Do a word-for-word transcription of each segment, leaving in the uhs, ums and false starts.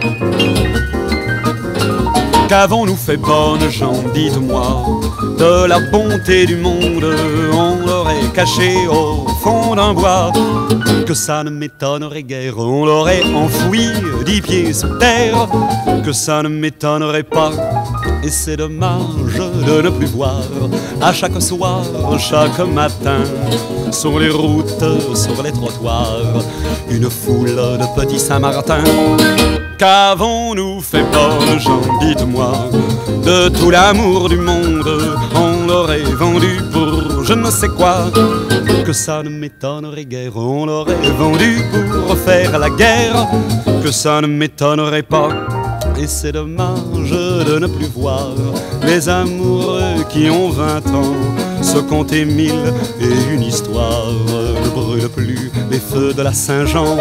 Qu'avons-nous fait, bonnes gens, dites-moi, de la bonté du monde? On l'aurait caché au fond d'un bois, que ça ne m'étonnerait guère. On l'aurait enfoui dix pieds sous terre, que ça ne m'étonnerait pas. Et c'est dommage de ne plus voir à chaque soir, chaque matin, sur les routes, sur les trottoirs, une foule de petits Saint-Martin. Qu'avons-nous fait, bonnes gens, dites-moi, de tout l'amour du monde? On l'aurait vendu pour je ne sais quoi, que ça ne m'étonnerait guère. On l'aurait vendu pour faire la guerre, que ça ne m'étonnerait pas. Et c'est dommage de ne plus voir les amoureux qui ont vingt ans se compter mille et une histoires. Ne brûle plus les feux de la Saint-Jean.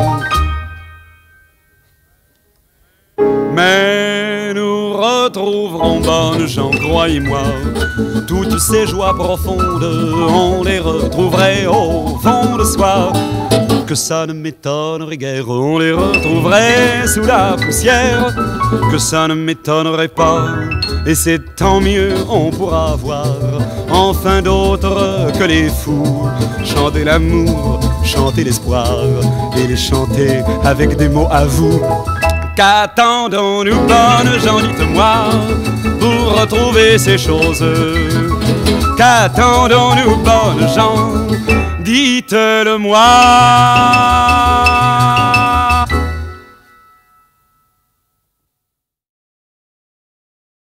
Mais nous retrouverons, bonnes gens, croyez-moi, toutes ces joies profondes, on les retrouverait au fond de soi. Que ça ne m'étonnerait guère, on les retrouverait sous la poussière, que ça ne m'étonnerait pas. Et c'est tant mieux, on pourra voir enfin d'autres que les fous chanter l'amour, chanter l'espoir, et les chanter avec des mots à vous. Qu'attendons-nous, bonnes gens, dites-moi, pour retrouver ces choses? Qu'attendons-nous, bonnes gens, dites-le-moi.